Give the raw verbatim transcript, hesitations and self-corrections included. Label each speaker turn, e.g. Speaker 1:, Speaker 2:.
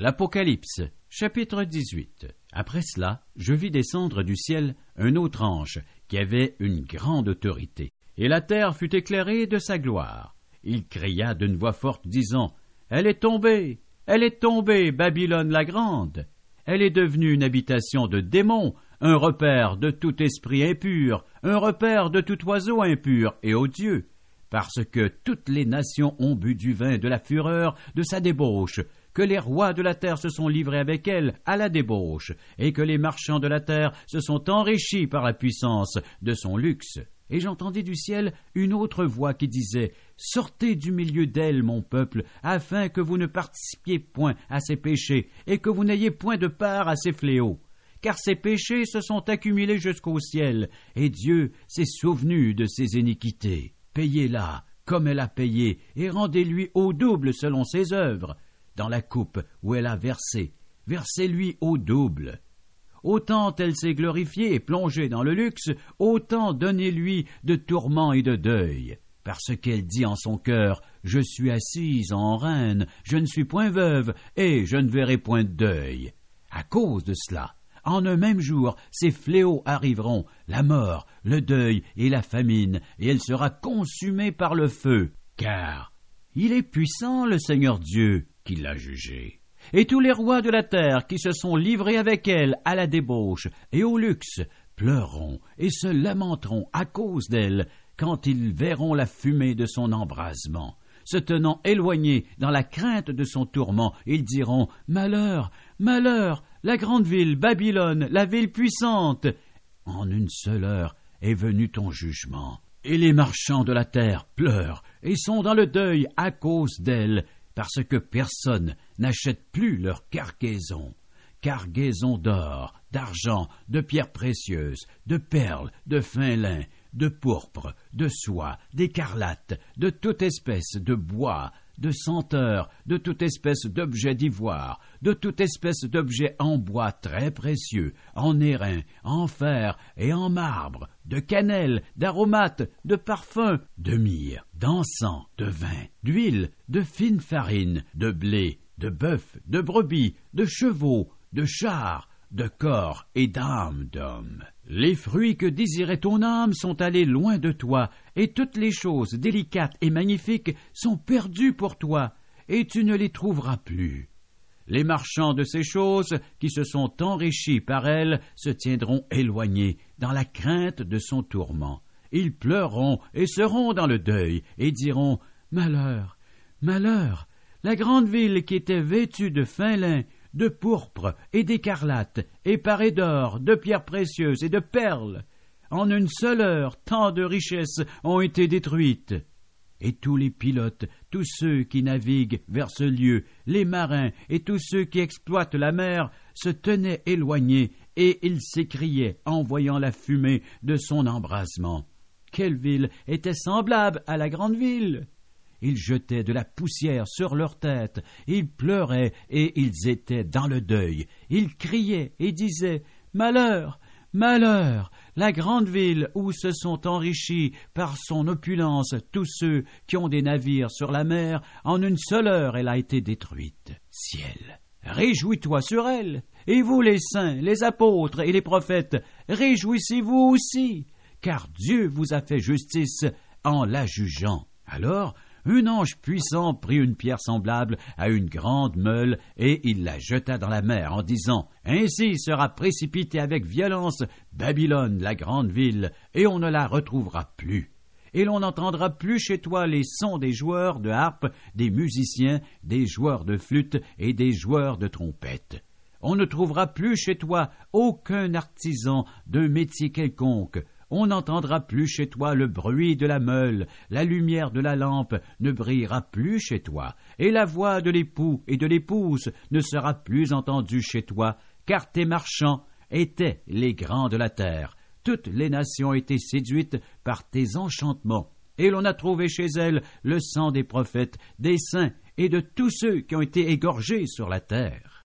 Speaker 1: L'Apocalypse, chapitre dix-huit. Après cela, je vis descendre du ciel un autre ange qui avait une grande autorité, et la terre fut éclairée de sa gloire. Il cria d'une voix forte, disant, « Elle est tombée, elle est tombée, Babylone la grande. Elle est devenue une habitation de démons, un repère de tout esprit impur, un repère de tout oiseau impur et odieux, parce que toutes les nations ont bu du vin de la fureur de sa débauche, que les rois de la terre se sont livrés avec elle à la débauche, et que les marchands de la terre se sont enrichis par la puissance de son luxe. Et j'entendis du ciel une autre voix qui disait, « Sortez du milieu d'elle, mon peuple, afin que vous ne participiez point à ses péchés, et que vous n'ayez point de part à ses fléaux. Car ses péchés se sont accumulés jusqu'au ciel, et Dieu s'est souvenu de ses iniquités. Payez-la comme elle a payé, et rendez-lui au double selon ses œuvres. Dans la coupe où elle a versé, versez-lui au double. Autant elle s'est glorifiée et plongée dans le luxe, autant donnez-lui de tourments et de deuil. Parce qu'elle dit en son cœur, « Je suis assise en reine, je ne suis point veuve, et je ne verrai point de deuil. » À cause de cela, en un même jour, ces fléaux arriveront, la mort, le deuil et la famine, et elle sera consumée par le feu. Car il est puissant, le Seigneur Dieu, qui l'a jugée. Et tous les rois de la terre qui se sont livrés avec elle à la débauche et au luxe pleureront et se lamenteront à cause d'elle quand ils verront la fumée de son embrasement. Se tenant éloignés dans la crainte de son tourment, ils diront « Malheur, malheur, la grande ville, Babylone, la ville puissante ! En une seule heure est venu ton jugement. Et les marchands de la terre pleurent et sont dans le deuil à cause d'elle, parce que personne n'achète plus leur cargaison. Cargaison d'or, d'argent, de pierres précieuses, de perles, de fin lin, de pourpre, de soie, d'écarlate, de toute espèce de bois, de senteur, de toute espèce d'objet d'ivoire, de toute espèce d'objet en bois très précieux, en airain, en fer et en marbre, de cannelle, d'aromates, de parfums, de myrrhe, d'encens, de vin, d'huile, de fine farine, de blé, de bœuf, de brebis, de chevaux, de chars, de corps et d'âmes d'hommes. Les fruits que désirait ton âme sont allés loin de toi, et toutes les choses délicates et magnifiques sont perdues pour toi, et tu ne les trouveras plus. Les marchands de ces choses qui se sont enrichis par elles se tiendront éloignés dans la crainte de son tourment. Ils pleureront et seront dans le deuil, et diront « Malheur, malheur, la grande ville qui était vêtue de fin lin, de pourpre et d'écarlate, et parée d'or, de pierres précieuses et de perles. En une seule heure, tant de richesses ont été détruites. » Et tous les pilotes, tous ceux qui naviguent vers ce lieu, les marins et tous ceux qui exploitent la mer, se tenaient éloignés, et ils s'écriaient en voyant la fumée de son embrasement. Quelle ville était semblable à la grande ville? Ils jetaient de la poussière sur leurs têtes, ils pleuraient et ils étaient dans le deuil. Ils criaient et disaient « Malheur, malheur, la grande ville où se sont enrichis par son opulence tous ceux qui ont des navires sur la mer, en une seule heure elle a été détruite. Ciel, réjouis-toi sur elle, et vous les saints, les apôtres et les prophètes, réjouissez-vous aussi, car Dieu vous a fait justice en la jugeant. » Alors, un ange puissant prit une pierre semblable à une grande meule et il la jeta dans la mer en disant « Ainsi sera précipitée avec violence Babylone, la grande ville, et on ne la retrouvera plus. Et l'on n'entendra plus chez toi les sons des joueurs de harpe, des musiciens, des joueurs de flûte et des joueurs de trompette. On ne trouvera plus chez toi aucun artisan d'un métier quelconque. On n'entendra plus chez toi le bruit de la meule, la lumière de la lampe ne brillera plus chez toi, et la voix de l'époux et de l'épouse ne sera plus entendue chez toi, car tes marchands étaient les grands de la terre. Toutes les nations étaient séduites par tes enchantements, et l'on a trouvé chez elles le sang des prophètes, des saints et de tous ceux qui ont été égorgés sur la terre.